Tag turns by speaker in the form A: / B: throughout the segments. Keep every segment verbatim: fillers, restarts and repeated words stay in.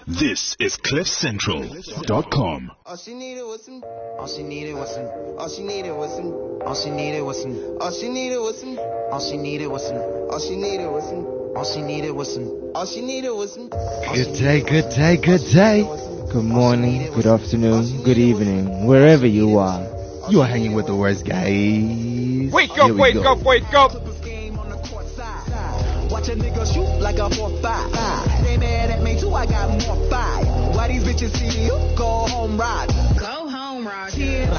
A: This is cliff central dot com.
B: All she needed was some. All she needed was some. All she needed was some. All she needed was some. All she needed was some. All she needed was some. All she needed was some. All she needed was some. All she needed was some.
C: Good day, good day, good day. Good morning, good afternoon, good evening, wherever you are. You are hanging with the worst guys.
D: Wake up, wake go. up, wake up.
B: Watch a nigga shoot like a four five. They mad at me too, I got more fire. Why these bitches see you? Go home, ride.
E: Go home, Roger.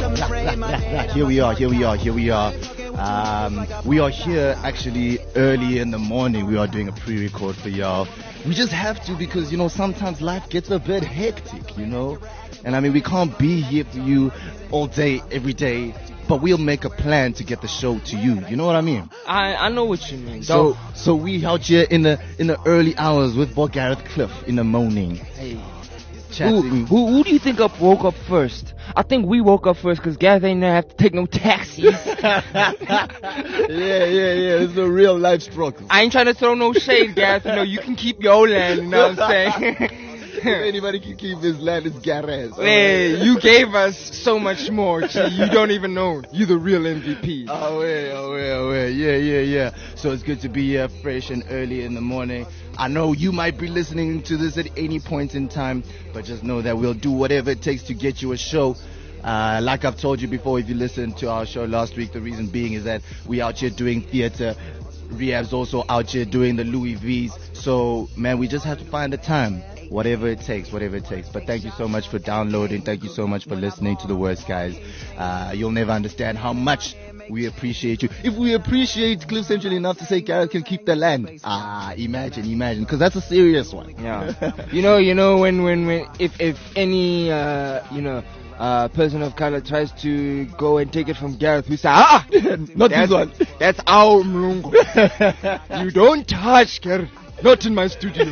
C: Here we are, here we are, here we are. Um, we are here actually early in the morning. We are doing a pre-record for y'all. We just have to because, you know, sometimes life gets a bit hectic, you know. And I mean, we can't be here for you all day, every day. But we'll make a plan to get the show to you. You know what I mean?
D: I I know what you mean.
C: So so we out here in the in the early hours with Boy Gareth Cliff in the morning.
D: Hey,
C: Chatting.
D: who, who who do you think up woke up first? I think we woke up first because Gareth ain't never have to take no taxis.
C: yeah, yeah, yeah. It's a real life struggle.
D: I ain't trying to throw no shade, Gareth. You know, you can keep your land. You know what I'm saying?
C: If anybody can keep his land, it's Gareth.
D: Hey, you gave us so much more. Gee, you don't even know. You're the real M V P.
C: Oh, yeah, oh, yeah, oh, yeah. Yeah, yeah, yeah. So it's good to be here fresh and early in the morning. I know you might be listening to this at any point in time, but just know that we'll do whatever it takes to get you a show. Uh, like I've told you before, if you listened to our show last week, the reason being is that we out here doing theater. Rehab's also out here doing the Louis V's. So, man, we just have to find the time. Whatever it takes, whatever it takes. But thank you so much for downloading. Thank you so much for listening to The Worst Guys. Uh, you'll never understand how much we appreciate you. If we appreciate Cliff Central enough to say Gareth can keep the land. Ah, imagine, imagine. Because that's a serious one.
D: Yeah. you know, you know, when, when, when, if, if any, uh, you know, uh, person of color tries to go and take it from Gareth, we say, ah,
C: not
D: that's,
C: this one.
D: That's our mlungu. You don't touch Gareth. Not in my studio.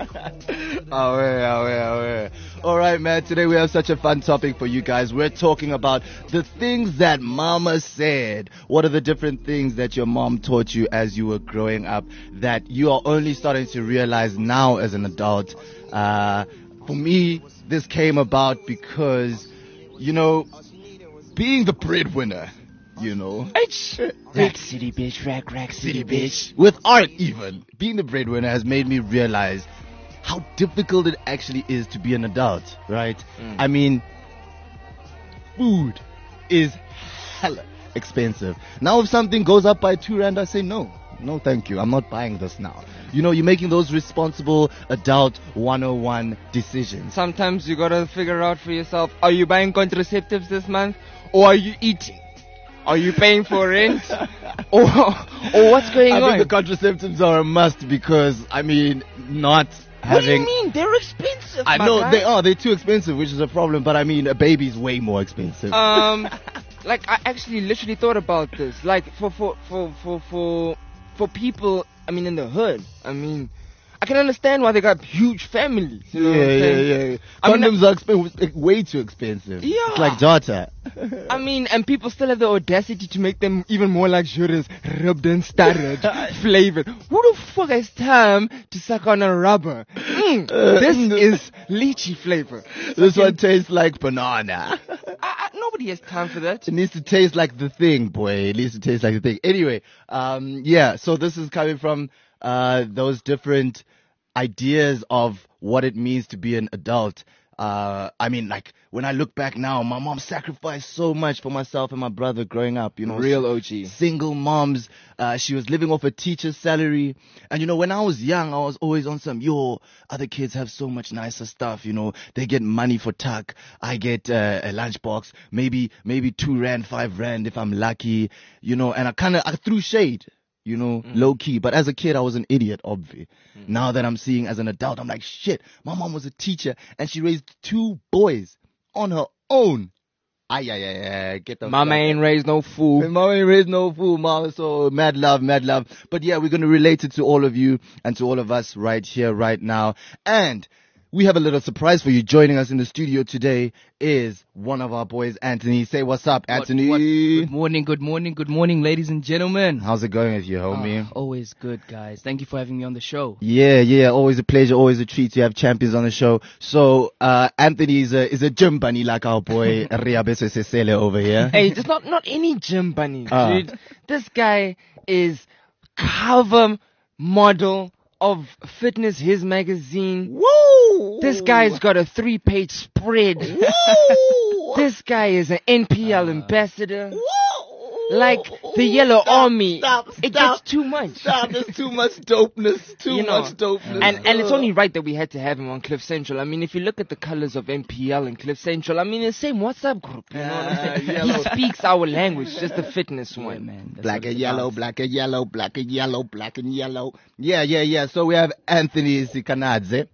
C: Away, away, away. Alright, man, today we have such a fun topic for you guys. We're talking about the things that mama said. What are the different things that your mom taught you as you were growing up that you are only starting to realize now as an adult? Uh, for me, this came about because, you know, being the breadwinner, you know.
D: Rack City, bitch. Rack, rack city, bitch.
C: With art, even. Being the breadwinner has made me realize how difficult it actually is to be an adult, right? Mm. I mean, food is hella expensive. Now, if something goes up by two rand, I say no. No, thank you. I'm not buying this now. You know, you're making those responsible adult one oh one decisions.
D: Sometimes you gotta figure out for yourself, are you buying contraceptives this month? Or are you eating? Are you paying for rent? or, or what's going
C: I
D: on?
C: I think the contraceptives are a must because, I mean, not having...
D: What do you mean? They're expensive,
C: I
D: my
C: know,
D: guy.
C: they are. They're too expensive, which is a problem. But, I mean, a baby's way more expensive.
D: Um, like, I actually literally thought about this. Like, for, for, for, for, for, for people, I mean, in the hood, I mean... I can understand why they got huge families. You know
C: yeah,
D: what I'm
C: yeah,
D: saying?
C: yeah.
D: I mean,
C: Condoms are expen- like, way too expensive.
D: Yeah.
C: It's like data.
D: I mean, and people still have the audacity to make them even more luxurious, rubbed and starred, flavored. Who the fuck has time to suck on a rubber? Mm,
C: Uh,
D: this is lychee flavor.
C: This
D: Fucking-
C: one tastes like banana.
D: I, I, nobody has time for that.
C: It needs to taste like the thing, boy. It needs to taste like the thing. Anyway, um, yeah, so this is coming from uh, those different ideas of what it means to be an adult. Uh, I mean, like, when I look back now, my mom sacrificed so much for myself and my brother growing up, you know.
D: Real O G.
C: Single moms. Uh, she was living off a teacher's salary. And, you know, when I was young, I was always on some, yo, other kids have so much nicer stuff, you know. They get money for tuck. I get uh, a lunchbox. Maybe, maybe two rand, five rand if I'm lucky, you know. And I kind of, I threw shade. You know, mm. low key. But as a kid, I was an idiot, obvi. Mm. Now that I'm seeing as an adult, I'm like, shit, my mom was a teacher and she raised two boys on her own. Ay, ay, ay, ay, get the
D: Mama ain't raised no fool.
C: Mama ain't raised no fool, mama. So mad love, mad love. But yeah, we're going to relate it to all of you and to all of us right here, right now. And we have a little surprise for you. Joining us in the studio today is one of our boys, Anthony. Say what's up, Anthony.
E: What, what, good morning, good morning, good morning, ladies and gentlemen.
C: How's it going with you, homie?
E: Ah, always good, guys. Thank you for having me on the show.
C: Yeah, yeah, always a pleasure, always a treat to have champions on the show. So, uh, Anthony is a, is a gym bunny like our boy, Riabeso Sesele over here.
D: Hey, just not not any gym bunny,
C: Ah.
D: dude. This guy is cover model of Fitness His magazine.
C: Woo!
D: This guy's got a three-page spread.
C: Woo!
D: This guy is an N P L
C: Ah.
D: ambassador. Like the Yellow
C: Stop,
D: Army.
C: stop,
D: It
C: stop.
D: gets too much.
C: Stop, there's too much dopeness, too
D: You know,
C: much dopeness.
D: And and it's only right that we had to have him on Cliff Central. I mean, if you look at the colors of N P L and Cliff Central, I mean, the same WhatsApp group. You know what I'm
C: Ah,
D: saying?
C: yellow.
D: He speaks our language, just the fitness
E: Yeah,
D: one.
E: man. That's
C: Black
E: what
C: and
E: it's
C: yellow,
E: about.
C: black and yellow, black and yellow, black and yellow. Yeah, yeah, yeah. So we have Anthony Sikanadze.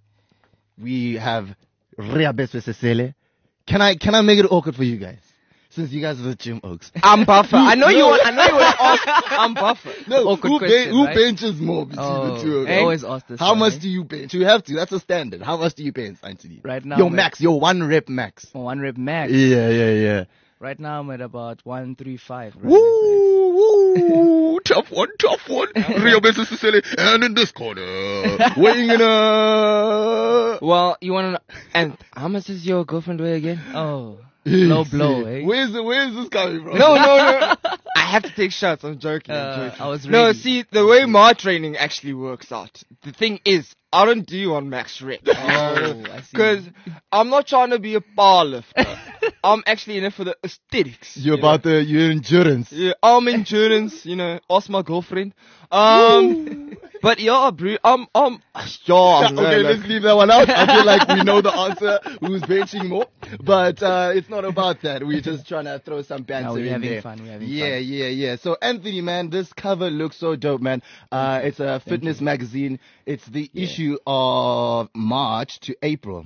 C: We have Riabeso Sesele. Can I can I make it awkward for you guys? Since you guys are the gym oaks.
D: I'm buffer. I know you want. I know you want to ask. I'm buffer.
C: No,
E: Awkward
C: who,
E: question,
C: who
E: right?
C: benches more between
E: Oh,
C: the two of
E: I
C: you?
E: always ask this.
C: How
E: one,
C: much
E: eh?
C: do you bench? You have to. That's a standard. How much do you bench, Anthony?
E: Right now,
C: Your
E: man.
C: max, your one rep max.
E: Oh, one rep max.
C: Yeah, yeah, yeah.
E: Right now, I'm at about one three five.
C: Woo, woo, tough one, tough one. Rio Beso Sesele, and in this corner, weighing in a...
D: Well, you want to know? And how much does your girlfriend weigh again?
E: Oh, low blow, eh?
C: Where's the, where's this coming from?
D: No, no, no. I have to take shots. I'm joking. I'm
E: Uh,
D: joking.
E: I was
D: No,
E: ready.
D: see, the way my training actually works out, the thing is, I don't do on max rep.
E: Oh, I see.
D: Because I'm not trying to be a bar lifter. I'm actually in it for the aesthetics.
C: You're
D: you know?
C: about the your endurance.
D: Yeah, I'm endurance, you know, ask my girlfriend. Um, but yeah, bro, I'm, I'm, yeah, I'm
C: Okay,
D: like-
C: let's leave that one out. I feel like we know the answer. Who's benching more? But uh, it's not about that. We're just trying to throw some banter
E: No, we're
C: in
E: having
C: there.
E: fun, we're having
C: yeah,
E: fun.
C: yeah, yeah. So Anthony, man, this cover looks so dope, man. Uh, it's a fitness magazine. It's the issue of March to April.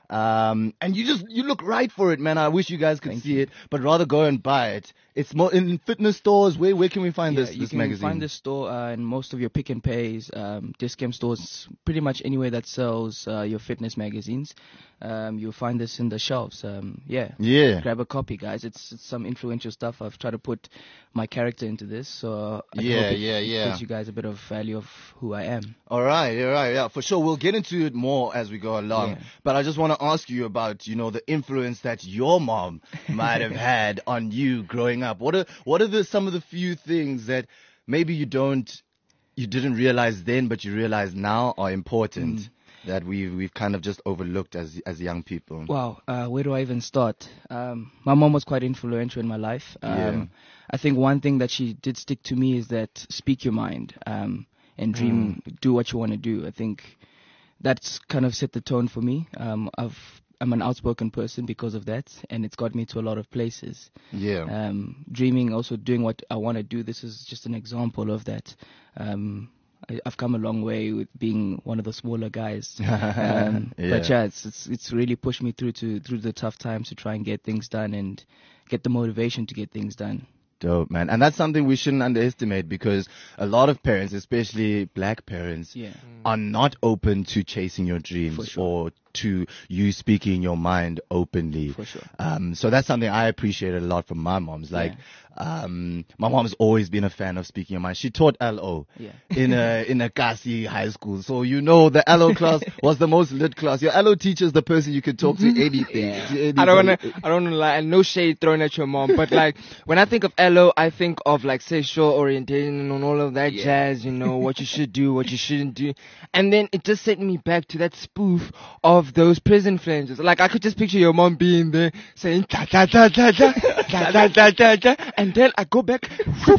C: Um, and you just, you look right for it, man. I wish you guys could
E: Thank
C: see
E: you.
C: it, but rather go and buy it. It's more in fitness stores. Where, where can we find
E: Yeah,
C: this,
E: you
C: this
E: can
C: magazine?
E: find this store uh, in most of your Pick and Pays, um, discount stores, pretty much anywhere that sells uh, your fitness magazines. Um, you'll find this in the shelves. Um, yeah.
C: Yeah.
E: Grab a copy, guys. It's, it's some influential stuff. I've tried to put my character into this, so I
C: Yeah,
E: hope it
C: yeah, yeah.
E: gives you guys a bit of value of who I am.
C: All right, all right, yeah, for sure. We'll get into it more as we go along.
E: Yeah.
C: But I just want to ask you about, you know, the influence that your mom might have had on you growing up. What are what are the some of the few things that maybe you don't, you didn't realize then, but you realize now are important
E: Mm.
C: that we've we've kind of just overlooked as as young people?
E: Wow, uh, where do I even start? Um, my mom was quite influential in my life. Um,
C: Yeah.
E: I think one thing that she did stick to me is that speak your mind um, and dream, do what you want to do. I think that's kind of set the tone for me. Um, I've I'm an outspoken person because of that, and it's got me to a lot of places.
C: Yeah.
E: Um, dreaming, also doing what I want to do. This is just an example of that. Um, I, I've come a long way with being one of the smaller guys. Um,
C: Yeah.
E: But yeah, it's, it's it's really pushed me through to through the tough times to try and get things done and get the motivation to get things done.
C: Dope, man. And that's something we shouldn't underestimate because a lot of parents, especially black parents,
E: Yeah.
C: are not open to chasing your dreams
E: For sure.
C: or to you speaking your mind openly.
E: For sure.
C: Um, so that's something I appreciated a lot from my mom's. Like, um, my mom's always been a fan of speaking your mind. She taught L O
E: Yeah.
C: in a, in a Kasi high school. So, you know, the L O class was the most lit class. Your L O teacher is the person you could talk to anything. to
D: I don't wanna,
C: anybody.
D: I don't wanna lie, and no shade thrown at your mom, but like, when I think of L O, I think of like sexual orientation and all of that
E: Yeah.
D: jazz, you know, what you should do, what you shouldn't do. And then it just sent me back to that spoof of those prison flanges. Like, I could just picture your mom being there saying, ta ta ta ta ta, ta ta ta ta ta, and then I go back,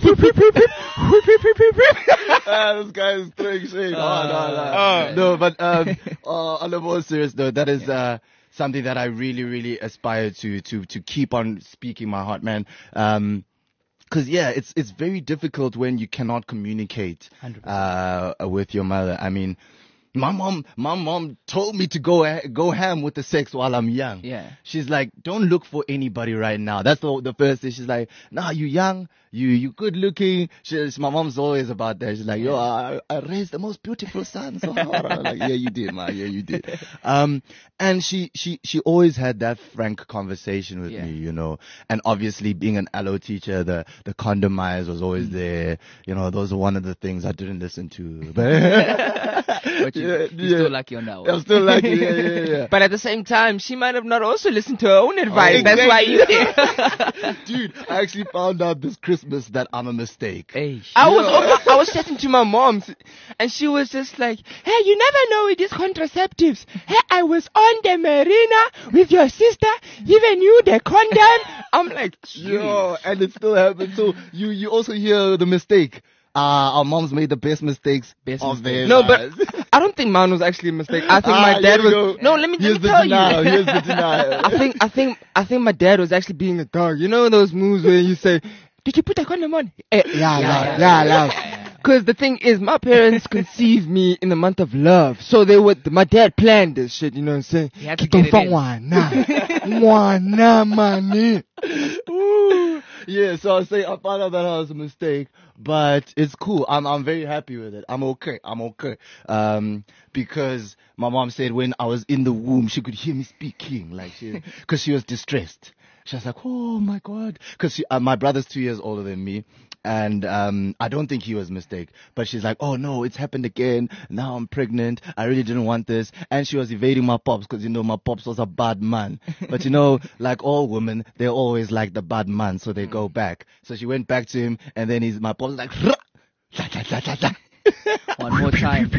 C: Ah, this guy is throwing shade. Oh, no, no.
D: Uh.
C: no, but um, uh, on a more serious note, that is uh, something that I really, really aspire to to to keep on speaking my heart, man. Um, Cause yeah, it's it's very difficult when you cannot communicate
E: one hundred
C: uh with your mother. I mean, My mom, my mom told me to go ha- go ham with the sex while I'm young.
E: Yeah.
C: She's like, don't look for anybody right now. That's the the first thing. She's like, nah, you young, you you good looking. She's my mom's always about that. She's like, yo, I, I raised the most beautiful son. So I'm like, yeah, you did, ma. Yeah, you did. Um, and she she she always had that frank conversation with
E: Yeah.
C: me, you know. And obviously, being an L O teacher, the the condomize was always there. You know, those are one of the things I didn't listen to. But
E: But you,
C: Yeah,
E: you're
C: yeah.
E: still lucky on that one.
C: I'm still lucky. Yeah, yeah, yeah.
D: But at the same time, she might have not also listened to her own advice.
C: Oh,
D: That's why you did.
C: Dude, I actually found out this Christmas that I'm a mistake.
E: Hey,
D: I was I was chatting to my mom, and she was just like, "Hey, you never know with these contraceptives. Hey, I was on the marina with your sister, giving you the condom." I'm like,
C: Yo, and it still happens. So you you also hear the mistake. Uh, our moms made the best mistakes
E: Best
C: of their
D: no, but
C: lives.
D: I don't think mine was actually a mistake. I think
C: Ah,
D: my dad
C: here we
D: was.
C: go.
D: No, let me,
C: Here's
D: let
C: the
D: me tell
C: denial.
D: you.
C: Here's the denial.
D: I think I think I think my dad was actually being a dog. You know those moves where you say, "Did you put a condom on?" Eh, yeah, yeah, yeah, yeah. Because the thing is, my parents conceived me in the month of love, so they would. My dad planned this shit. You know what I'm saying?
E: He had to get it in.
D: Mwana mani.
C: Ooh. Yeah, so I say I found out that I was a mistake, but it's cool. I'm I'm very happy with it. I'm okay. I'm okay. Um, because my mom said when I was in the womb, she could hear me speaking, like she, because she was distressed. She was like, "Oh my God," because uh, my brother's two years older than me. And um, I don't think he was a mistake. But she's like, "Oh no, it's happened again. Now I'm pregnant. I really didn't want this." And she was evading my pops because, you know, my pops was a bad man. But, you know, like all women, they're always like the bad man. So they go back. So she went back to him. And then he's, my pops was like, "Rah! La, la, la, la, la."
E: One more time.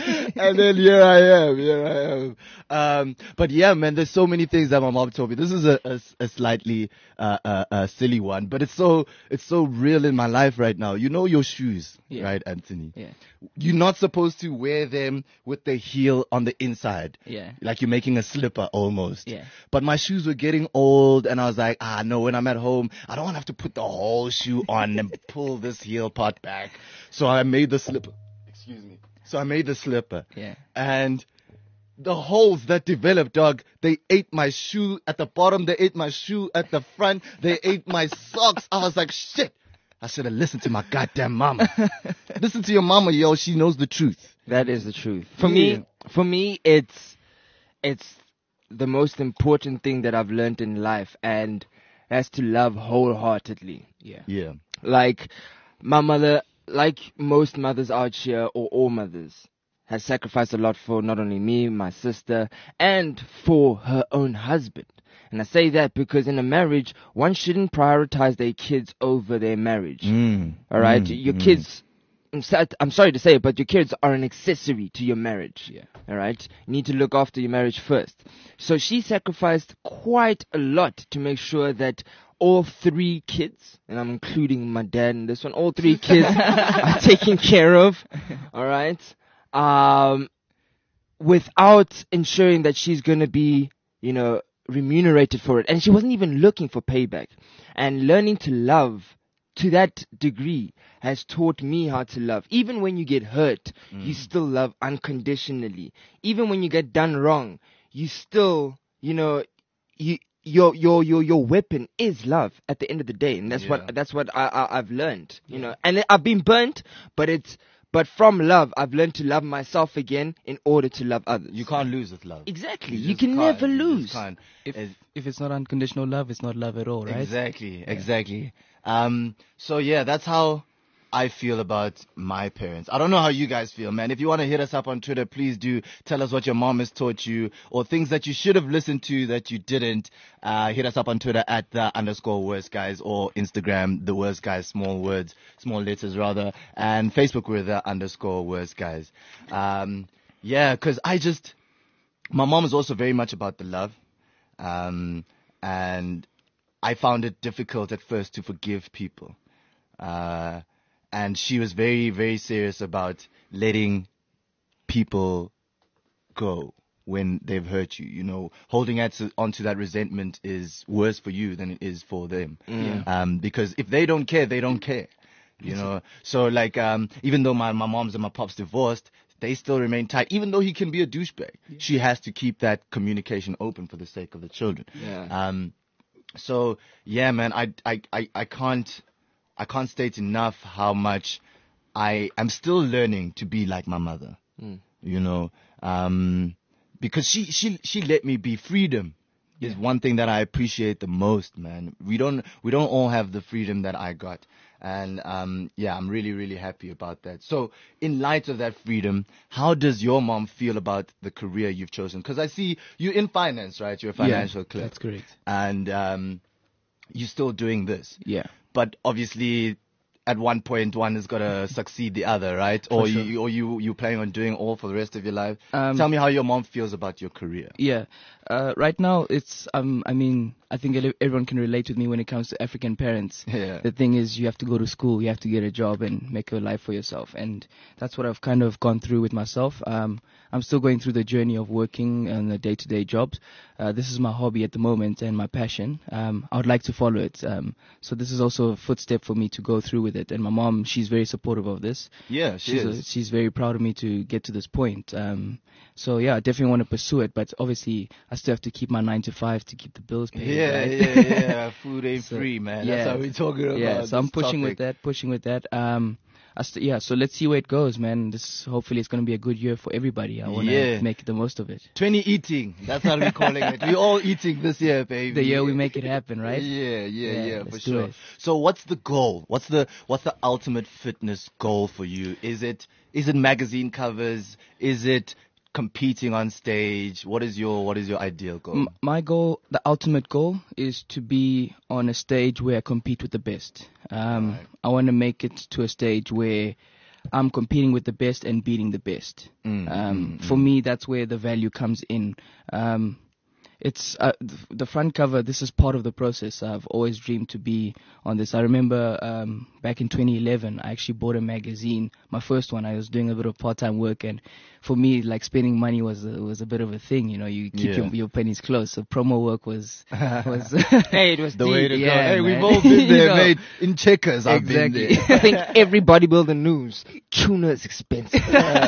C: And then here I am, here I am. Um, but yeah, man, there's so many things that my mom told me. This is a, a, a slightly uh, uh, uh, silly one, but it's so it's so real in my life right now. You know your shoes,
E: Yeah.
C: right, Anthony?
E: Yeah.
C: You're not supposed to wear them with the heel on the inside.
E: Yeah.
C: Like you're making a slipper almost.
E: Yeah.
C: But my shoes were getting old and I was like, ah, no, when I'm at home, I don't want to have to put the whole shoe on and pull this heel part back. So I made the slipper. Excuse me. So I made the slipper.
E: Yeah.
C: And the holes that developed, dog, they ate my shoe at the bottom. They ate my shoe at the front. They ate my socks. I was like, shit. I should have listened to my goddamn mama. Listen to your mama, yo. She knows the truth.
D: That is the truth. For
C: Yeah.
D: me, for me, it's it's the most important thing that I've learned in life, and that's to love wholeheartedly.
E: Yeah.
C: Yeah.
D: Like my mother, like most mothers out here, or all mothers, has sacrificed a lot for not only me, my sister, and for her own husband. And I say that because in a marriage, one shouldn't prioritize their kids over their marriage.
C: Mm.
D: All right,
C: Mm,
D: your
C: mm.
D: kids. I'm sad- I'm sorry to say it, but your kids are an accessory to your marriage.
E: Yeah.
D: All right, you need to look after your marriage first. So she sacrificed quite a lot to make sure that all three kids, and I'm including my dad in this one, all three kids are taken care of. All right, um, without ensuring that she's gonna be, you know, remunerated for it, and she wasn't even looking for payback. And learning to love to that degree has taught me how to love. Even when you get hurt, you still love unconditionally. Even when you get done wrong, you still, you know, you your your your your weapon is love at the end of the day, and that's
C: Yeah.
D: what that's what I, I I've learned. You know, and I've been burnt, but it's but from love, I've learned to love myself again in order to love others.
C: You can't lose with love.
D: Exactly. You,
C: just
D: can
C: can't.
D: never
C: You just
D: lose.
C: can't.
E: If
C: It's-
E: if it's not unconditional love, it's not love at all, right?
C: Exactly, exactly. Um, so yeah, that's how I feel about my parents. I don't know how you guys feel, man. If you want to hit us up on Twitter, please do tell us what your mom has taught you or things that you should have listened to that you didn't. Uh, hit us up on Twitter at the underscore worst guys or Instagram, the worst guys, small words, small letters rather, and Facebook with the underscore worst guys. Um, yeah, cause I just, my mom is also very much about the love. Um, and I found it difficult at first to forgive people. Uh, and she was very, very serious about letting people go when they've hurt you. You know, holding on to, onto that resentment is worse for you than it is for them. Um, because if they don't care, they don't care. You know, so like, um, even though my, my mom's and my pops divorced, they still remain tight. Even though he can be a douchebag, she has to keep that communication open for the sake of the children.
D: Yeah.
C: Um, so yeah, man, I, I, I, I can't, I can't state enough how much I am still learning to be like my mother.
D: Mm.
C: You know, um, because she, she, she let me be. Freedom is one thing that I appreciate the most, man. We don't, we don't all have the freedom that I got. And, um, yeah, I'm really, really happy about that. So in light of that freedom, how does your mom feel about the career you've chosen? Because I see you in finance, right? You're a financial clerk.
E: That's correct.
C: And, um, you're still doing this.
E: Yeah.
C: But obviously, at one point, one has got to succeed the other, right? Or
E: sure.
C: you, or you, you planning on doing all for the rest of your life.
E: Um,
C: Tell me how your mom feels about your career.
E: Yeah. Uh, right now, it's, um, I mean, I think ele- everyone can relate with me when it comes to African parents.
C: Yeah.
E: The thing is, you have to go to school, you have to get a job and make a life for yourself. And that's what I've kind of gone through with myself. Um, I'm still going through the journey of working and the day-to-day jobs. Uh, this is my hobby at the moment and my passion. Um, I would like to follow it. Um, so this is also a footstep for me to go through with it. And my mom, she's very supportive of this.
C: Yeah, she
E: she's
C: is.
E: A, she's very proud of me to get to this point. Um, so yeah, I definitely want to pursue it, but obviously I still have to keep my nine to five to keep the bills paid.
C: Yeah,
E: right?
C: yeah, yeah. Food ain't
E: So,
C: free, man.
E: yeah.
C: That's how we're talking about.
E: Yeah, so I'm
C: this
E: pushing with
C: topic.
E: that, pushing with that. Um, I st- yeah, so let's see where it goes, man. This hopefully it's going to be a good year for everybody. I want to
C: Yeah.
E: make the most of it.
C: twenty eating. That's what we're calling it. We're all eating this year, baby.
E: The year we make it happen, right?
C: Yeah, yeah,
E: Yeah,
C: yeah, for
E: let's do
C: sure.
E: it.
C: So what's the goal? What's the what's the ultimate fitness goal for you? Is it is it magazine covers? Is it competing on stage? What is your what is your ideal goal?
E: M- my goal, the ultimate goal, is to be on a stage where I compete with the best. Um,
C: Right.
E: I want to make it to a stage where I'm competing with the best and beating the best.
C: Mm,
E: um,
C: mm,
E: for me, that's where the value comes in. Um, it's uh, th- the front cover. This is part of the process. I've always dreamed to be on this. I remember um, back in twenty eleven, I actually bought a magazine, my first one. I was doing a bit of part-time work, and for me, like spending money was a, was a bit of a thing. You know, you keep
C: Yeah.
E: your, your pennies close. So promo work was was
D: Hey, it was
C: The
D: deep.
C: way to go.
E: Yeah,
C: Hey, we've
E: man.
C: all been
E: You
C: there,
E: know.
C: mate. In checkers, I've
E: Exactly.
C: been there.
D: I think every bodybuilder knows tuna is expensive.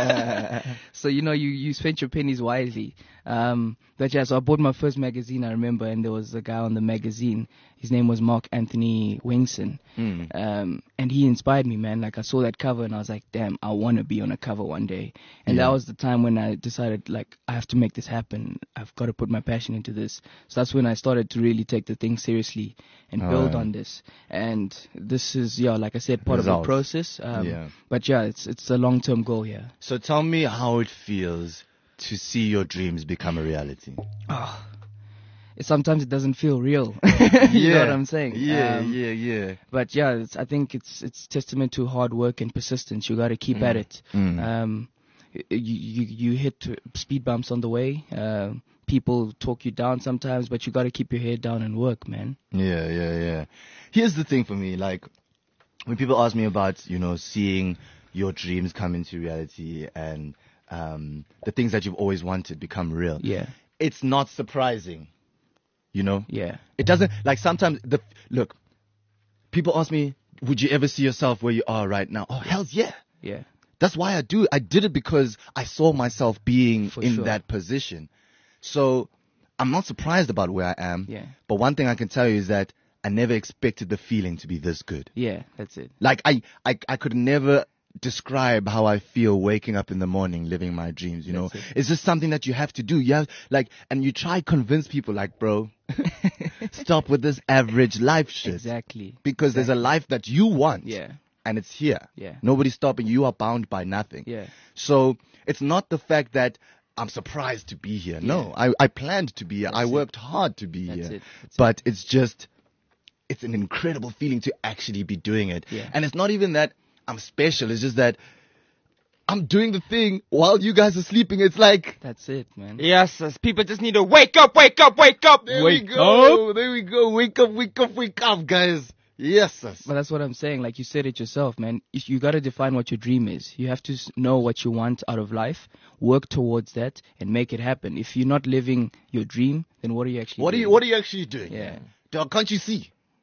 E: So you know, you you spent your pennies wisely. Um, but yeah, so I bought my first magazine, I remember, and there was a guy on the magazine. His name was Mark Anthony Wingson.
C: Mm.
E: Um, and he inspired me, man. Like, I saw that cover and I was like, damn, I want to be on a cover one day. And
C: Yeah.
E: that was the time when I decided, like, I have to make this happen. I've got to put my passion into this. So that's when I started to really take the thing seriously and build
C: Alright.
E: on this. And this is, yeah, like I said, part
C: Results.
E: of the process. Um,
C: Yeah.
E: But yeah, it's it's a long-term goal here.
C: So tell me how it feels to see your dreams become a reality.
E: Oh, it, sometimes it doesn't feel real. you know what I'm saying?
C: Yeah,
E: Um,
C: yeah, yeah.
E: But yeah, it's, I think it's it's testament to hard work and persistence. You got to keep at it.
C: Mm.
E: Um, y- you, you you hit speed bumps on the way. Uh, people talk you down sometimes, but you got to keep your head down and work, man.
C: Yeah, yeah, yeah. Here's the thing for me, like, when people ask me about, you know, seeing your dreams come into reality and um, the things that you've always wanted become real,
E: Yeah,
C: it's not surprising, you know?
E: yeah,
C: It doesn't, like, sometimes, the look, people ask me, would you ever see yourself where you are right now? Oh, hell yeah.
E: yeah,
C: That's why I do it. I did it because I saw myself being
E: For
C: in
E: sure.
C: that position. So I'm not surprised about where I am.
E: Yeah.
C: But one thing I can tell you is that I never expected the feeling to be this good.
E: yeah. That's it.
C: Like I, I, I could never describe how I feel waking up in the morning, living my dreams. You know,
E: That's it.
C: it's just something that you have to do. You have like, and you try convince people like, bro, stop with this average life shit.
E: Exactly.
C: Because there's a life that you want.
E: Yeah,
C: And it's here.
E: Yeah.
C: Nobody's stopping you. You are bound by nothing.
E: yeah,
C: So it's not the fact that I'm surprised to be here. No, I, I planned to be here. I
E: That's it.
C: worked hard to be
E: That's
C: here.
E: it. That's
C: but it's just, it's an incredible feeling to actually be doing it.
E: Yeah.
C: And it's not even that I'm special. It's just that I'm doing the thing while you guys are sleeping. It's like,
E: that's it, man.
D: Yes, yes, people just need to wake up, wake up, wake up.
C: there
D: wake
C: we go. There we go. Wake up, wake up, wake up, guys. Yes, sir.
E: But that's what I'm saying. Like you said it yourself, man. If you got to define what your dream is. You have to s- know what you want out of life, work towards that, and make it happen. If you're not living your dream, then what are you actually
C: What are
E: doing?
C: you, what are you actually doing?
E: Yeah.
C: Dog, can't you see?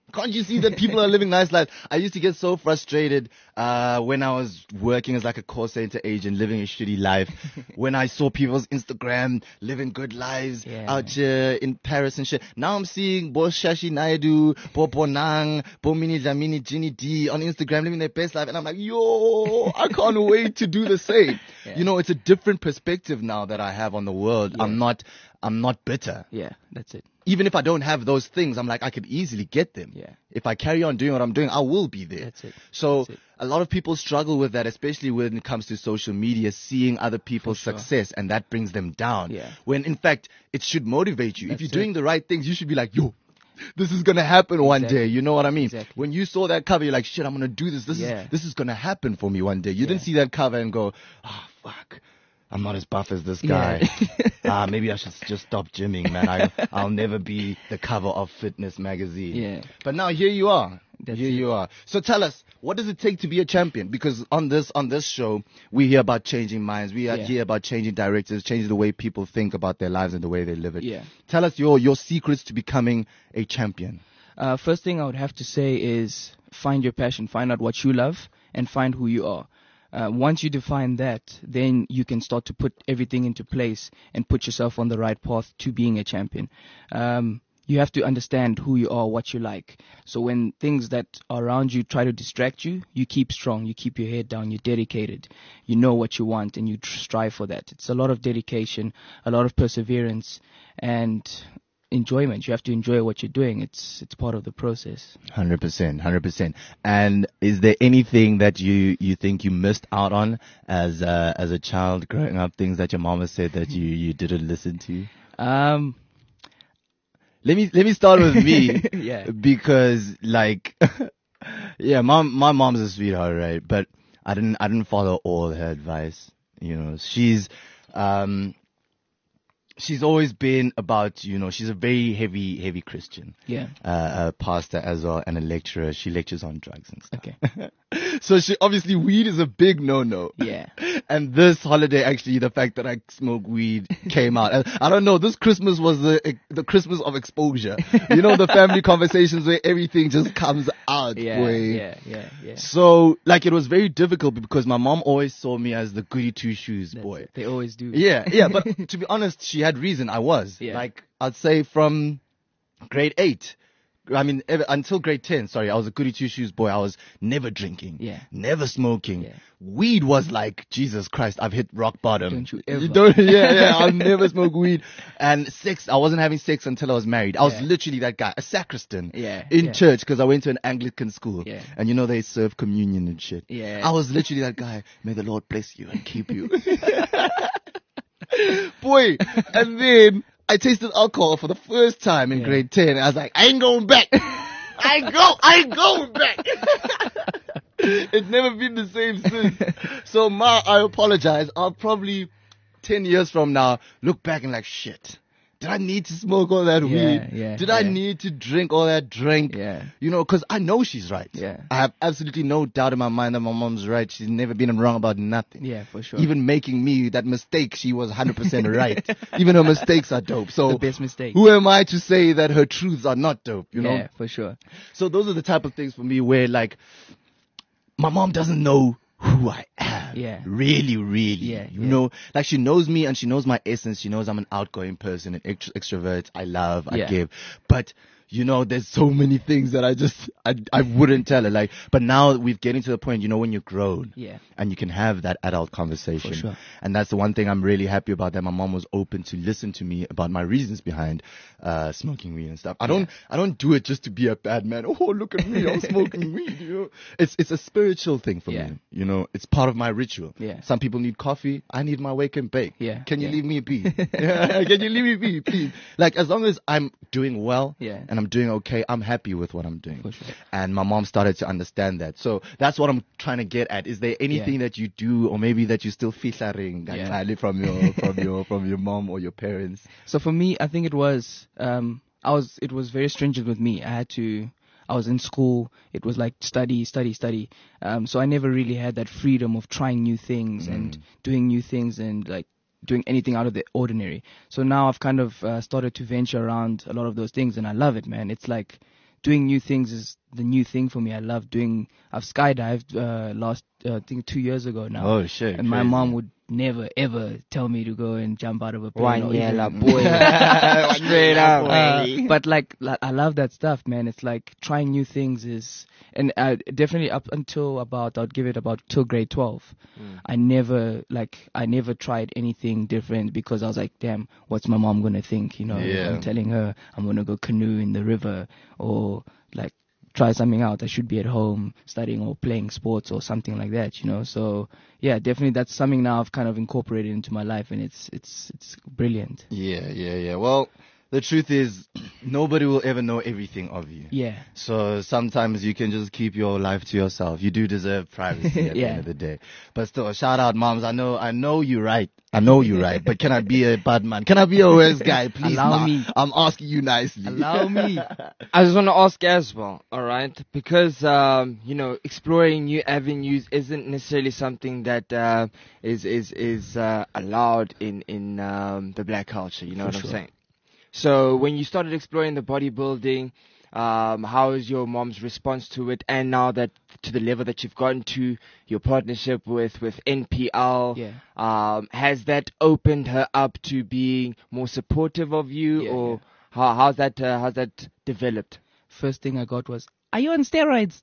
C: Can't you see that people are living nice lives? I used to get so frustrated uh, when I was working as like a call center agent, living a shitty life. When I saw people's Instagram living good lives
E: Yeah.
C: out here in Paris and shit. Now I'm seeing Bo Shashi Naidu, Bo Bonang, Bo Mini Dlamini, Ginny D on Instagram living their best life. And I'm like, yo, I can't wait to do the same.
E: Yeah.
C: You know, it's a different perspective now that I have on the world.
E: Yeah.
C: I'm not, I'm not bitter.
E: Yeah, that's it.
C: Even if I don't have those things, I'm like, I could easily get them.
E: Yeah.
C: If I carry on doing what I'm doing, I will be there.
E: That's it.
C: So
E: That's it.
C: a lot of people struggle with that, especially when it comes to social media, seeing other people's
E: sure.
C: success, and that brings them down.
E: Yeah.
C: When in fact, it should motivate you.
E: That's
C: if you're
E: it.
C: doing the right things, you should be like, yo, this is going to happen one
E: Exactly.
C: day. You know what I mean?
E: Exactly.
C: When you saw that cover, you're like, shit, I'm going to do this. This
E: Yeah.
C: is, this is going to happen for me one day. You didn't
E: Yeah.
C: see that cover and go, ah, oh, fuck. I'm not as buff as this
E: Yeah.
C: guy. ah, maybe I should just stop gymming, man. I, I'll never be the cover of Fitness magazine.
E: Yeah.
C: But now here you are.
E: That's
C: here
E: it.
C: you are. So tell us, what does it take to be a champion? Because on this on this show, we hear about changing minds. We
E: Yeah.
C: hear about changing directives, changing the way people think about their lives and the way they live it.
E: Yeah.
C: Tell us your your secrets to becoming a champion.
E: Uh, first thing I would have to say is find your passion, find out what you love, and find who you are. Uh, once you define that, then you can start to put everything into place and put yourself on the right path to being a champion. Um, you have to understand who you are, what you like. So when things that are around you try to distract you, you keep strong, you keep your head down, you're dedicated, you know what you want, and you tr- strive for that. It's a lot of dedication, a lot of perseverance, and enjoyment. You have to enjoy what you're doing. It's it's part of the process.
C: one hundred percent, one hundred percent. And is there anything that you, you think you missed out on as uh, as a child growing up? Things that your mama said that you, you didn't listen to?
E: Um,
C: Let me let me start with me.
E: Yeah.
C: Because like yeah, mom my mom's a sweetheart, right? But I didn't I didn't follow all her advice. You know, she's um she's always been about, you know, she's a very heavy heavy Christian.
E: Yeah.
C: Uh, a pastor as well and a lecturer. She lectures on drugs and stuff.
E: Okay.
C: So she obviously weed is a big no no.
E: Yeah.
C: And this holiday, actually, the fact that I smoke weed came out. And I don't know. This Christmas was the the Christmas of exposure. You know, the family conversations where everything just comes out.
E: Yeah.
C: boy.
E: Yeah. Yeah. Yeah.
C: So, like, it was very difficult because my mom always saw me as the goody two shoes
E: That's
C: boy.
E: it. They always do.
C: Yeah, yeah. But to be honest, she had reason. I was
E: Yeah.
C: like, I'd say from grade eight. I mean, ever, until grade ten, sorry, I was a goody two shoes boy. I was never drinking,
E: Yeah.
C: never smoking.
E: Yeah.
C: Weed was like, Jesus Christ, I've hit rock bottom.
E: Don't you ever.
C: don't- yeah, yeah, I'll never smoke weed. And sex, I wasn't having sex until I was married. I was
E: Yeah.
C: literally that guy, a sacristan
E: Yeah,
C: in
E: yeah.
C: church because I went to an Anglican school.
E: Yeah.
C: And you know, they serve communion and shit.
E: Yeah.
C: I was literally that guy. May the Lord bless you and keep you. Boy, and then I tasted alcohol for the first time in
E: Yeah.
C: grade ten. And I was like, I ain't going back. I ain't go. I ain't going back. It's never been the same since. So, Ma, I apologize. I'll probably ten years from now look back and like, shit. Did I need to smoke all that
E: Yeah,
C: weed?
E: yeah,
C: Did I
E: yeah.
C: need to drink all that drink?
E: Yeah.
C: You know, because I know she's right.
E: Yeah.
C: I have absolutely no doubt in my mind that my mom's right. She's never been wrong about nothing.
E: Yeah, for sure.
C: Even making me that mistake, she was one hundred percent right. Even her mistakes are dope. So
E: the best mistake.
C: who am I to say that her truths are not dope? You know.
E: Yeah, for sure.
C: So those are the type of things for me where like my mom doesn't know who I am.
E: Yeah.
C: Really, really.
E: Yeah,
C: You
E: yeah.
C: know, like she knows me and she knows my essence. She knows I'm an outgoing person, an extro- extrovert. I love, I
E: Yeah.
C: give. But you know, there's so many things that I just, I, I wouldn't tell her. Like, but now we're getting to the point, you know, when you're grown.
E: Yeah.
C: And you can have that adult conversation.
E: For sure.
C: And that's the one thing I'm really happy about, that my mom was open to listen to me about my reasons behind uh smoking weed and stuff. I don't I don't do it just to be a bad man. Oh, look at me, I'm smoking weed, you know. It's it's a spiritual thing for
E: Yeah.
C: me. You know, it's part of my ritual.
E: Yeah.
C: Some people need coffee. I need my wake and bake.
E: Yeah,
C: Can you
E: yeah.
C: leave me be? Yeah, Can you leave me be, please? Like, as long as I'm doing well
E: Yeah.
C: and I'm doing okay, I'm happy with what I'm doing.
E: For sure.
C: And my mom started to understand that. So that's what I'm trying to get at. Is there anything
E: Yeah.
C: that you do, or maybe that you still featuring
E: Yeah.
C: from your from your from your mom or your parents?
E: So for me, I think it was, um, I was, it was very stringent with me. I had to, I was in school. It was like study, study, study. Um, so I never really had that freedom of trying new things and doing new things and like doing anything out of the ordinary. So now I've kind of uh, started to venture around a lot of those things, and I love it, man. It's like doing new things is the new thing for me. I love doing. I've skydived uh, last uh, I think two years ago now.
C: Oh shit!
E: And my
C: crazy.
E: mom would never ever tell me to go and jump out of a plane.
D: One
E: or
D: year,
E: even-
D: la boy. Straight up.
E: Uh, but like, like, I love that stuff, man. It's like trying new things is, and uh, definitely up until about, I'd give it about till grade twelve.
D: Mm.
E: I never like, I never tried anything different because I was like, damn, what's my mom gonna think? You know, if
C: Yeah.
E: I'm telling her I'm gonna go canoe in the river or like try something out. I should be at home studying or playing sports or something like that, you know. So yeah, definitely that's something now I've kind of incorporated into my life, and it's it's it's brilliant.
C: Yeah, yeah, yeah. Well, the truth is, nobody will ever know everything of you.
E: Yeah.
C: So sometimes you can just keep your life to yourself. You do deserve privacy at the
E: Yeah.
C: end of the day. But still, shout out, moms. I know, I know you're right. I know you're right. But can I be a bad man? Can I be a worse guy? Please,
E: Allow
C: ma.
E: me.
C: I'm asking you nicely.
E: Allow me.
D: I just want to ask as well, all right? Because, um, you know, exploring new avenues isn't necessarily something that uh, is is is uh, allowed in in um, the black culture. You know
E: For
D: what I'm
E: sure.
D: saying? So when you started exploring the bodybuilding, um, how is your mom's response to it? And now that to the level that you've gotten to, your partnership with with N P L,
E: Yeah.
D: um, has that opened her up to being more supportive of you,
E: Yeah,
D: or
E: yeah.
D: how how's that uh, how's that developed?
E: First thing I got was, are you on steroids?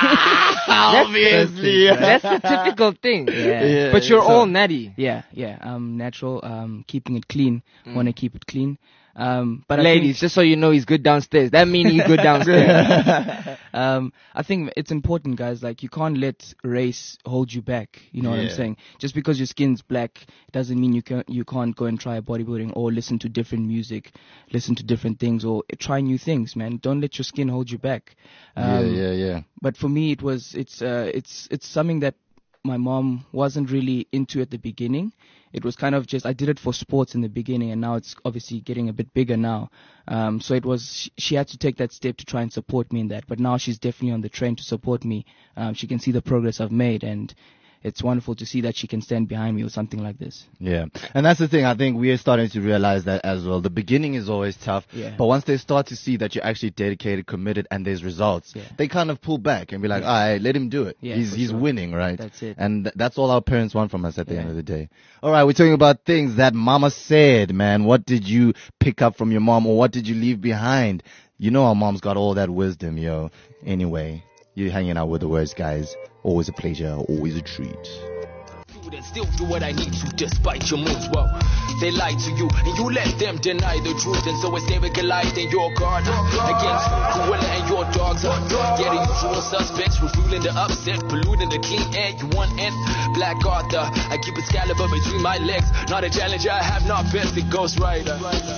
C: Obviously.
D: That's the typical thing.
E: Yeah.
C: Yeah,
D: But you're
C: so-
D: all natty.
E: Yeah, yeah. Um, natural. Um, keeping it clean.
C: Mm.
E: Want to keep it clean. Um, but
D: Ladies, just so you know, he's good downstairs. That means he's good downstairs.
E: I think, um, I think it's important, guys. Like, you can't let race hold you back. You know what I'm
C: Yeah.
E: saying? Just because your skin's black doesn't mean you can you can't go and try bodybuilding or listen to different music, listen to different things, or try new things, man. Don't let your skin hold you back.
C: Yeah,
E: Um,
C: yeah, yeah.
E: But for me, it was it's uh it's it's something that my mom wasn't really into at the beginning. It was kind of just, I did it for sports in the beginning, and now it's obviously getting a bit bigger now. Um, so it was, she, she had to take that step to try and support me in that. But now she's definitely on the train to support me. Um, she can see the progress I've made, and it's wonderful to see that she can stand behind me with something like this.
C: Yeah. And that's the thing. I think we are starting to realize that as well. The beginning is always tough.
E: Yeah.
C: But once they start to see that you're actually dedicated, committed, and there's results,
E: Yeah.
C: they kind of pull back and be like,
E: Yeah.
C: all right, let him do it.
E: Yeah,
C: he's
E: for
C: he's
E: sure.
C: winning, right?
E: That's it.
C: And th- that's all our parents want from us at the
E: Yeah.
C: end of the day. All right, we're talking about things that mama said, man. What did you pick up from your mom, or what did you leave behind? You know our mom's got all that wisdom, yo. Anyway, you're hanging out with the worst guys. Always a pleasure, always a treat.
F: And still do what I need to despite your moves. Well, they lie to you and you let them deny the truth, and so it's David Goliath and your guard against Cruella and your dogs. Yeah, the usual suspects refueling the upset, polluting the clean air you want, and Black Arthur. I keep Excalibur between my legs, not a challenger. I have not best the Ghost Rider.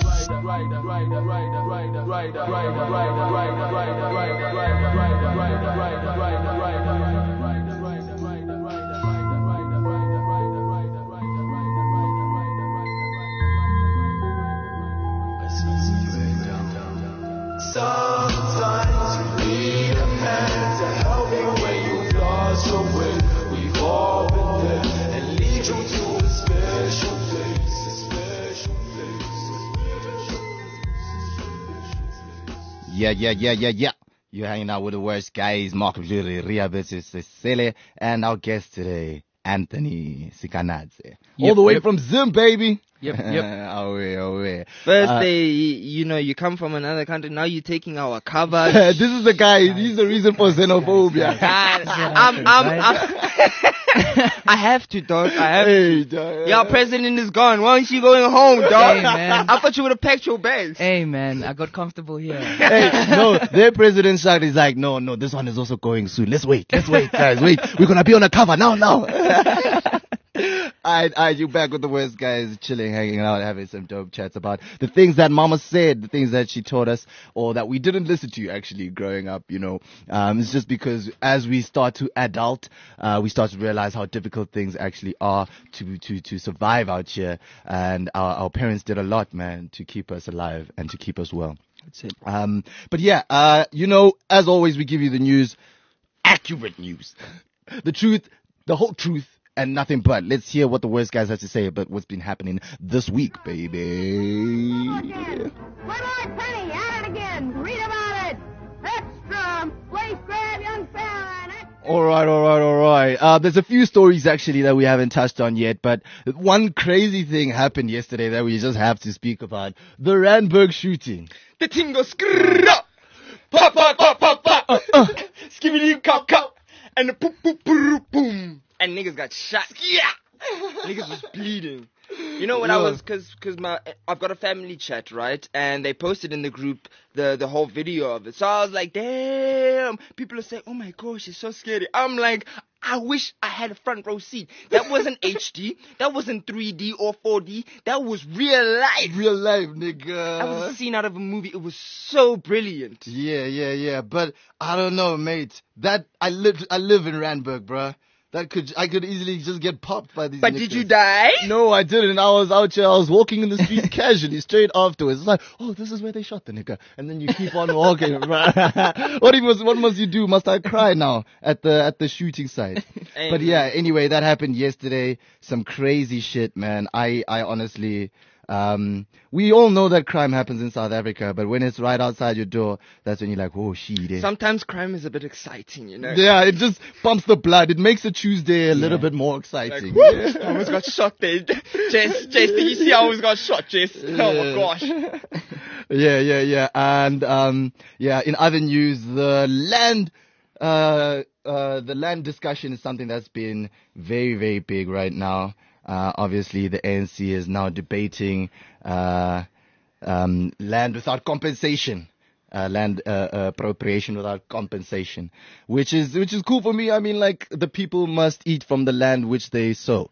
G: Sometimes you need a hand to help you when you've lost your way. We've all been there and lead you to a special place, a special place.
C: Yeah, yeah, yeah, yeah, yeah. You're hanging out with the worst guys, Mark Ria versus Cecile, and our guest today, Anthony Sikanadze. All
E: Yep,
C: the way
E: yep.
C: from Zim, baby.
E: Yep, yep.
C: oh, yeah, oh, yeah.
D: First
C: Uh,
D: day, you, you know, you come from another country. Now you're taking our cover.
C: this is the guy, he's the reason for xenophobia.
D: I'm, I'm, I'm, I have to, dog. I have to.
C: Hey, dog.
D: Your president is gone. Why aren't you going home, dog?
E: Hey, man.
D: I thought you would have packed your bags.
E: Hey, man, I got comfortable here.
C: Hey, no, their president shot is like, no, no, this one is also going soon. Let's wait, let's wait, guys, wait. We're gonna be on the cover now, now. Alright, alright, you back with the worst guys, chilling, hanging out, having some dope chats about the things that mama said, the things that she taught us, or that we didn't listen to actually growing up, you know. Um, it's just because as we start to adult, uh, we start to realize how difficult things actually are to, to, to survive out here. And our, our parents did a lot, man, to keep us alive and to keep us well.
E: That's it.
C: Um, but yeah, uh, you know, as always, we give you the news, accurate news, the truth, the whole truth, and nothing but. Let's hear what the worst guys have to say about what's been happening this week, baby.
H: Again. One more penny, at it again. Read about it. Let's
C: All right, all right, all right. Uh, there's a few stories actually that we haven't touched on yet, but one crazy thing happened yesterday that we just have to speak about. The Randburg shooting.
D: The thing goes skrrrr, pop, pop, pop, pop, pop, uh, uh, skibbity, cop, cop, and the poop, poop, boom, boom. And niggas got shot. Yeah. Niggas was bleeding. You know what I
C: Yeah.
D: was, cause, cause my, I've got a family chat, right? And they posted in the group the, the whole video of it. So I was like, damn. People are saying, oh my gosh, it's so scary. I'm like, I wish I had a front row seat. That wasn't H D. That wasn't three D or four D. That was real life.
C: Real life,
D: That
C: nigga.
D: was a scene out of a movie. It was so brilliant.
C: Yeah, yeah, yeah. But I don't know, mate. That I live, I live in Randburg, bruh. That could, I could easily just get popped by these.
D: But
C: niggas.
D: did you die?
C: No, I didn't. I was out here. I was walking in the street casually, straight afterwards. It's like, oh, this is where they shot the nigga, and then you keep on walking. what must, what must you do? Must I cry now at the at the shooting site? But yeah, anyway, that happened yesterday. Some crazy shit, man. I, I honestly. Um, we all know that crime happens in South Africa, but when it's right outside your door, that's when you're like, oh, shit.
D: Sometimes crime is a bit exciting, you know.
C: Yeah, it just pumps the blood. It makes a Tuesday a little bit more exciting.
D: Like, woo, I almost got shot there. Jess, Jess, did you see I almost got shot, Jess? Oh my gosh.
C: Yeah, yeah, yeah. And, um, yeah, in other news, the land, uh, uh, the land discussion is something that's been very, very big right now. Uh, obviously the A N C is now debating, uh, um, land without compensation. Uh, land, uh, uh, appropriation without compensation, which is, which is cool for me. I mean, like, the people must eat from the land which they sow,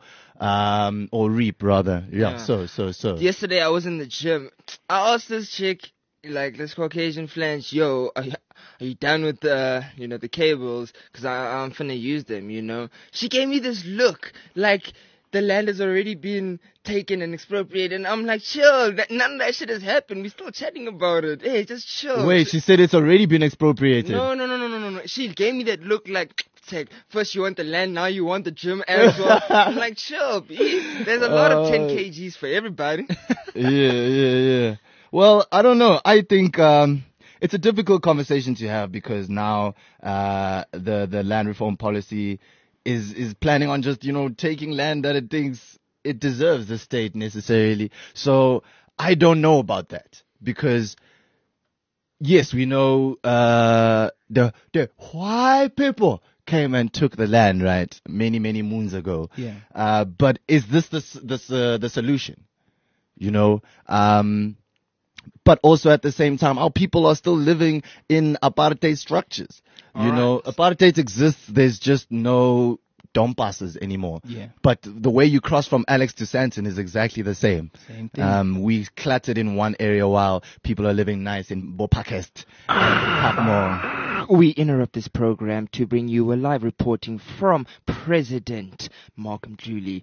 C: um, or reap rather. Yeah,
D: Yeah.
C: so, so, so.
D: Yesterday I was in the gym. I asked this chick, like this Caucasian flange, yo, are you, are you done with the, you know, the cables? Cause I, I'm finna use them, you know. She gave me this look, like, the land has already been taken and expropriated. And I'm like, chill, that, none of that shit has happened. We're still chatting about it. Hey, just chill.
C: Wait, she said it's already been expropriated.
D: No, no, no, no, no, no, no. She gave me that look like, said, first you want the land, now you want the gym as well. I'm like, chill, B. There's a lot of ten kgs for everybody.
C: yeah, yeah, yeah. Well, I don't know. I think, um, it's a difficult conversation to have because now, uh, the, the land reform policy is, is planning on just, you know, taking land that it thinks it deserves the state necessarily. So I don't know about that because yes, we know, uh, the, the white people came and took the land, right? Many, many moons ago.
E: Yeah.
C: Uh, but is this the, s- the, s- uh, the solution? You know, um, but also at the same time, our people are still living in apartheid structures. You
D: All
C: know,
D: right.
C: apartheid exists. There's just no dompasses anymore.
E: Yeah.
C: But the way you cross from Alex to Santon is exactly the same.
E: Same thing.
C: Um, we clattered in one area while people are living nice in Bopakest and Pakmore.
D: We interrupt this program to bring you a live reporting from President Malcolm Julie.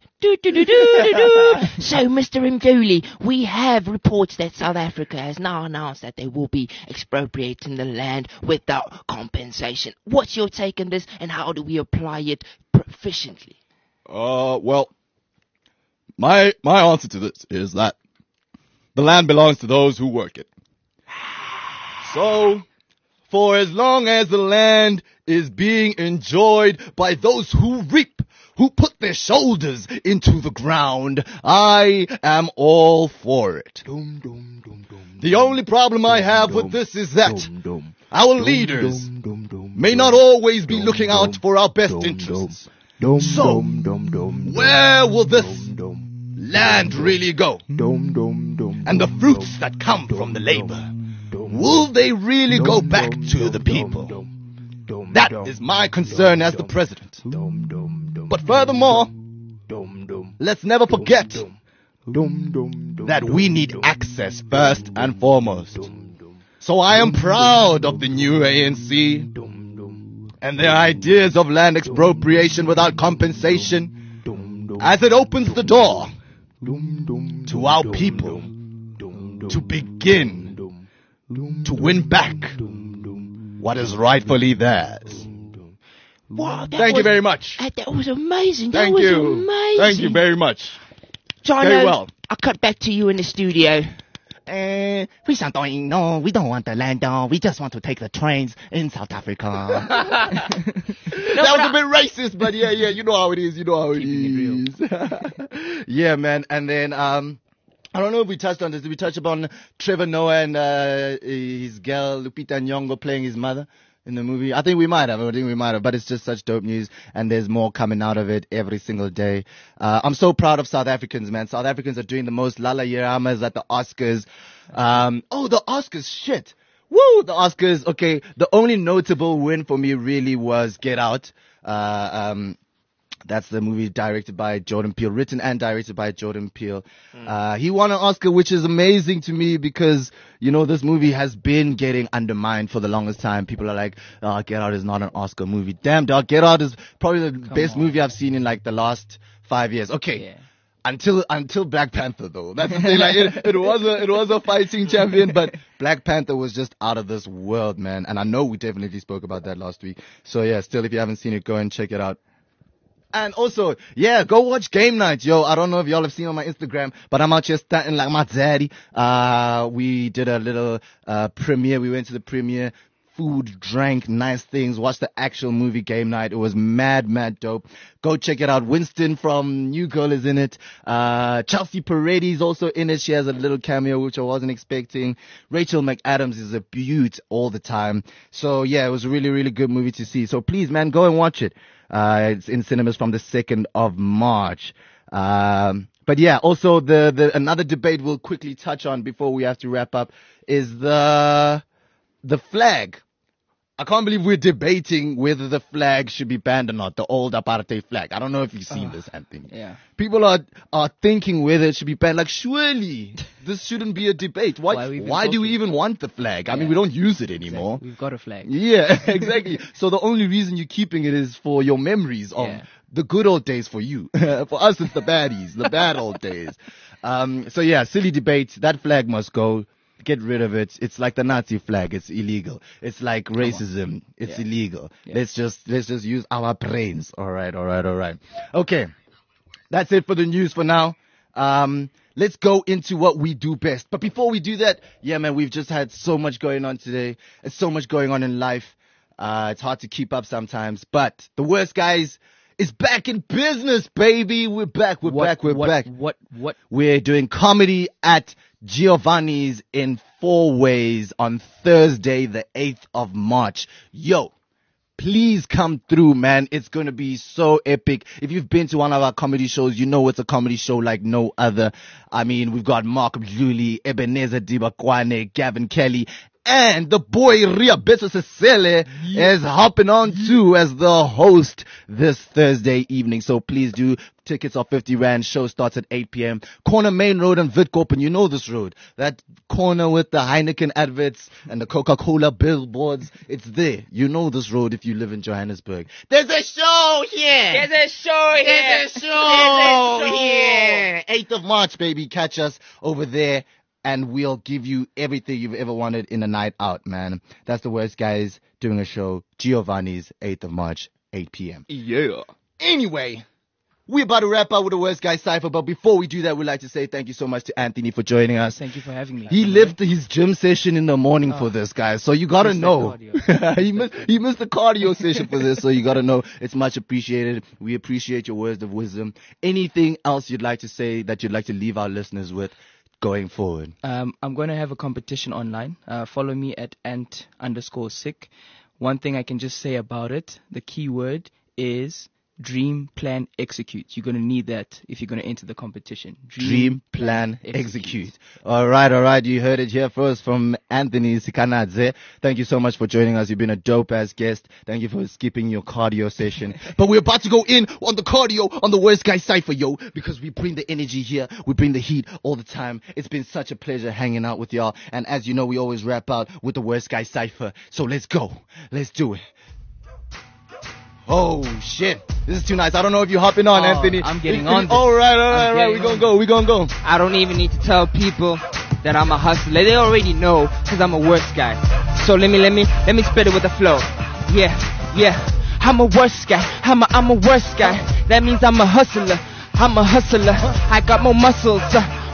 H: So, Mister Mvuli, we have reports that South Africa has now announced that they will be expropriating the land without compensation. What's your take on this, and how do we apply it proficiently?
C: Uh, well, my my answer to this is that the land belongs to those who work it. So, for as long as the land is being enjoyed by those who reap, who put their shoulders into the ground, I am all for it. The only problem I have with this is that our leaders may not always be looking out for our best interests. So, where will this land really go? And the fruits that come from the labor, will they really go back to the people? That is my concern as the president. But furthermore, let's never forget that we need access first and foremost. So I am proud of the new A N C and their ideas of land expropriation without compensation, as it opens the door to our people to begin to win back what is rightfully theirs.
H: Wow, that
C: Thank
H: was,
C: you very much.
H: uh, That was amazing.
C: Thank
H: that was
C: you.
H: amazing.
C: Thank you very much.
H: Jono,
C: very well.
H: I'll cut back to you in the studio.
C: Eh, we don't no, we don't want the land down. We just want to take the trains in South Africa. That was a bit racist, but yeah, yeah, you know how it is. You know how it is. Yeah, man. And then um, I don't know if we touched on this. Did we touch upon Trevor Noah and uh, his girl Lupita Nyong'o playing his mother in the movie? I think we might have. I think we might have. But it's just such dope news, and there's more coming out of it every single day. Uh, I'm so proud of South Africans, man. South Africans are doing the most Lala Yiramas at the Oscars. Um, oh, the Oscars, shit. Woo, the Oscars. Okay, the only notable win for me really was Get Out. Uh, um, That's the movie directed by Jordan Peele, written and directed by Jordan Peele. Mm. Uh, he won an Oscar, which is amazing to me because, you know, this movie has been getting undermined for the longest time. People are like, oh, Get Out is not an Oscar movie. Damn, dog, Get Out is probably the Come best on. movie I've seen in like the last five years. Okay. Yeah. Until, until Black Panther though. That's the thing. Like it, it was a, it was a fighting champion, but Black Panther was just out of this world, man. And I know we definitely spoke about that last week. So yeah, still, if you haven't seen it, go and check it out. And also, yeah, go watch Game Night, yo. I don't know if y'all have seen on my Instagram, but I'm out here stunting like my daddy. Uh, we did a little, uh, premiere. We went to the premiere, food, drank, nice things, watched the actual movie Game Night. It was mad, mad dope. Go check it out. Winston from New Girl is in it. Uh, Chelsea Peretti's also in it. She has a little cameo, which I wasn't expecting. Rachel McAdams is a beaut all the time. So yeah, it was a really, really good movie to see. So please, man, go and watch it. Uh, it's in cinemas from the second of March. Um, but yeah, also the, the, another debate we'll quickly touch on before we have to wrap up is the, the flag. I can't believe we're debating whether the flag should be banned or not, the old apartheid flag. I don't know if you've seen uh, this, Anthony.
E: Yeah.
C: People are, are thinking whether it should be banned. Like, surely this shouldn't be a debate. Why, why, why do we even want the flag? I yeah. mean, we don't use it anymore.
E: Exactly. We've got a flag.
C: Yeah, exactly. So the only reason you're keeping it is for your memories of yeah. the good old days for you. For us, it's the baddies, the bad old days. Um, so yeah, silly debate. That flag must go. Get rid of it. It's like the Nazi flag. It's illegal. It's like racism. It's yeah. illegal. Yeah. Let's just, let's just use our brains. All right. All right. All right. Okay. That's it for the news for now. Um, let's go into what we do best. But before we do that, yeah, man, we've just had so much going on today. There's so much going on in life. Uh, it's hard to keep up sometimes, but the worst guys is back in business, baby. We're back. We're
E: what,
C: back. We're
E: what,
C: back.
E: What, what?
C: We're doing comedy at Giovanni's in Four Ways on Thursday, the eighth of March. Yo, please come through, man. It's going to be so epic. If you've been to one of our comedy shows, you know it's a comedy show like no other. I mean, we've got Mark Mdluli, Ebenezer Dibakwane, Gavin Kelly, and the boy Ria Besosesele yeah. is hopping on too as the host this Thursday evening. So please do. Tickets are fifty rand. Show starts at eight p.m. Corner Main Road and Witkoppen. You know this road. That corner with the Heineken adverts and the Coca-Cola billboards. It's there. You know this road if you live in Johannesburg. There's a show here.
H: There's a show here.
C: There's a show, There's a show here. eighth of March, baby. Catch us over there. And we'll give you everything you've ever wanted in a night out, man. That's the worst guys doing a show. Giovanni's, eighth of March, eight p.m.
D: Yeah.
C: Anyway, we're about to wrap up with the worst guy cypher. But before we do that, we'd like to say thank you so much to Anthony for joining us.
E: Thank you for having me.
C: He left his gym session in the morning oh. for this, guys. So you gotta know. he, missed, he missed the cardio session for this. So you gotta know. It's much appreciated. We appreciate your words of wisdom. Anything else you'd like to say that you'd like to leave our listeners with going forward?
E: Um, I'm going to have a competition online. Uh, follow me at ant underscore sick. One thing I can just say about it, the keyword is dream, plan, execute. You're going to need that if you're going to enter the competition.
C: Dream, dream plan, execute. execute. All right, all right. You heard it here first from Anthony Sikanadze. Thank you so much for joining us. You've been a dope-ass guest. Thank you for skipping your cardio session. But we're about to go in on the cardio on the Worst Guy Cypher, yo, because we bring the energy here. We bring the heat all the time. It's been such a pleasure hanging out with y'all. And as you know, we always wrap out with the Worst Guy Cypher. So let's go. Let's do it. Oh, shit. This is too nice. I don't know if you're hopping on,
E: oh,
C: Anthony.
E: I'm getting
C: it's,
E: on
C: it's, all right, all right, all right. We're going to go. We're going to go.
D: I don't even need to tell people that I'm a hustler. They already know because I'm a worst guy. So let me, let me, let me spit it with the flow. Yeah, yeah. I'm a worst guy. I'm a, I'm a worst guy. That means I'm a hustler. I'm a hustler. I got more muscles. Uh,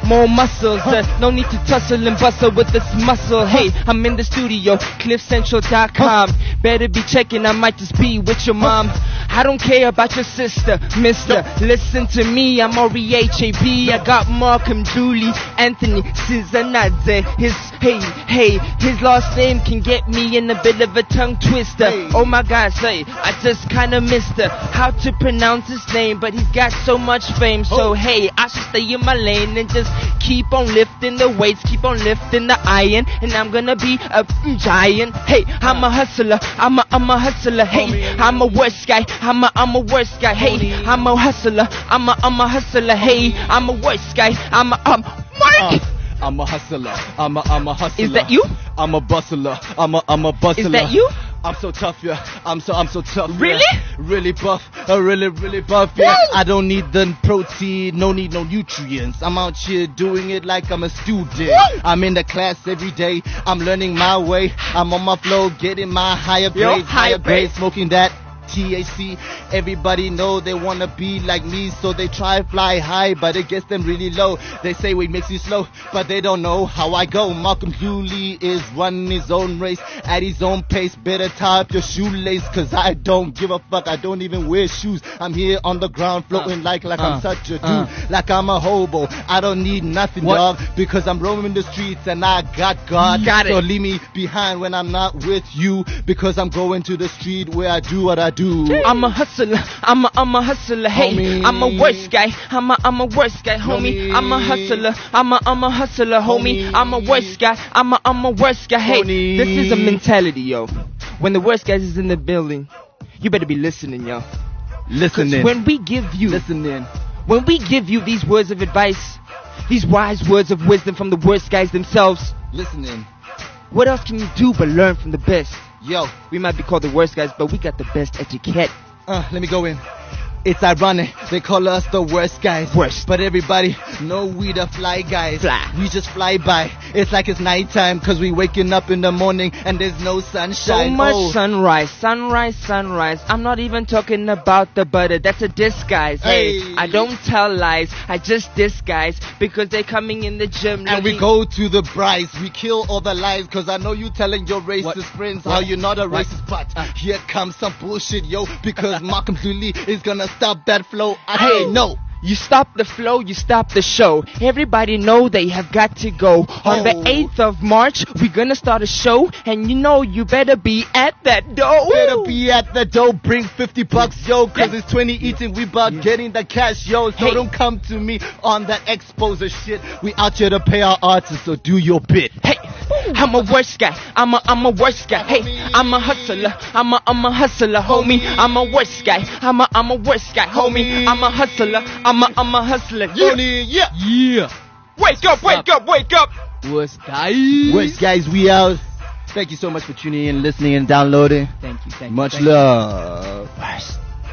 D: more muscles. Uh, no need to tussle and bustle with this muscle. Hey, I'm in the studio, cliff central dot com. Better be checking, I might just be with your mom. I don't care about your sister, mister. Listen to me, I'm R E H A B. I got Malcolm, Julie, Anthony, Cizanadze. His, hey, hey, his last name can get me in a bit of a tongue twister. Oh my God, say, I just kinda missed her. How to pronounce his name, but he's got so much fame. So hey, I should stay in my lane and just keep on lifting the weights, keep on lifting the iron, and I'm gonna be a mm, giant. Hey, I'm a hustler, I'm a, I'm a hustler. Hey, I'm a worst guy, I'm a, I'm a worst guy. Hey, I'm a hustler, I'm a, I'm a hustler. Hey, I'm a worst guy, I'm a, I'm Mark.
C: I'm a hustler. I'm a, I'm a hustler.
D: Is that you?
C: I'm a bustler. I'm a, I'm a bustler.
D: Is that you?
C: I'm so tough, yeah. I'm so, I'm so tough.
D: Really?
C: Yeah. Really buff. Uh, really, really buff, yeah.
D: Woo!
C: I don't need the protein, no need no nutrients. I'm out here doing it like I'm a student.
D: Woo!
C: I'm in the class every day. I'm learning my way. I'm on my flow, getting my higher grades,
D: Yo,
C: higher
D: higher
C: grades,
D: grades.
C: smoking that T H C. Everybody know they wanna be like me, so they try fly high, but it gets them really low. They say weed makes you slow, but they don't know how I go. Malcolm Julie is running his own race at his own pace. Better tie up your shoelace, cause I don't give a fuck. I don't even wear shoes. I'm here on the ground floating uh, like like uh, I'm such a dude, uh, like I'm a hobo. I don't need nothing,
D: what?
C: dog, because I'm roaming the streets and I got God.
D: Got
C: so
D: it.
C: leave me behind when I'm not with you, because I'm going to the street where I do what I do.
D: I'm a hustler, I'm a, I'm a hustler, hey,
C: Homie.
D: I'm a worst guy, I'm a, I'm a worst guy, homie,
C: Homie.
D: I'm a hustler, I'm a, I'm a hustler, homie,
C: Homie.
D: I'm a worst guy, I'm a, I'm a worst guy, hey,
C: Homie.
D: this is a mentality, yo. When the worst guys is in the building, you better be listening, yo.
C: Listening.
D: When we give you,
C: Listening.
D: when we give you these words of advice, these wise words of wisdom from the worst guys themselves,
C: Listening.
D: what else can you do but learn from the best?
C: Yo,
D: We might be called the worst guys, but we got the best etiquette.
C: uh, let me go in. It's ironic, they call us the worst guys.
D: Worst.
C: But everybody know we the fly guys.
D: Fly.
C: We just fly by. It's like it's nighttime, cause we waking up in the morning and there's no
D: So
C: sunshine.
D: much
C: oh.
D: sunrise, sunrise, sunrise. I'm not even talking about the butter. That's a disguise. Hey,
C: Hey.
D: I don't tell lies. I just disguise because they're coming in the gym.
C: And we
D: looking-
C: go to the brides, we kill all the lies, cause I know you telling your racist
E: What?
C: friends
E: What?
C: how you're not a
E: What?
C: racist, but
E: Uh.
C: here comes some bullshit, yo, because Malcolm Julie is gonna stop that flow. I
D: Hey.
C: say no.
D: You stop the flow, you stop the show. Everybody know they have got to go. On
C: Oh.
D: the eighth of March, we're gonna start a show, and you know you better be at that door.
C: Better be at the door, bring fifty bucks, yo, cause it's twenty eating, we about getting the cash, yo, so
D: Hey.
C: don't come to me on that exposer shit. We out here to pay our artists, so do your bit.
D: Hey, I'm a worst guy. I'm a, I'm a worst guy. Hey, I'm a hustler. I'm a, I'm a hustler, homie. I'm a worst guy. I'm a, I'm a worst guy, homie. I'm a hustler. I'm a, I'm a hustler. Yeah.
C: Tony, yeah.
E: Yeah.
D: Wake up, wake up, wake up.
E: Worst guys.
C: Worst guys, we out. Thank you so much for tuning in, listening, and downloading.
E: Thank you. Thank you.
C: Much
E: thank you.
C: love.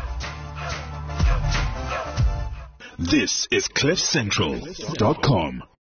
A: This is cliff central dot com.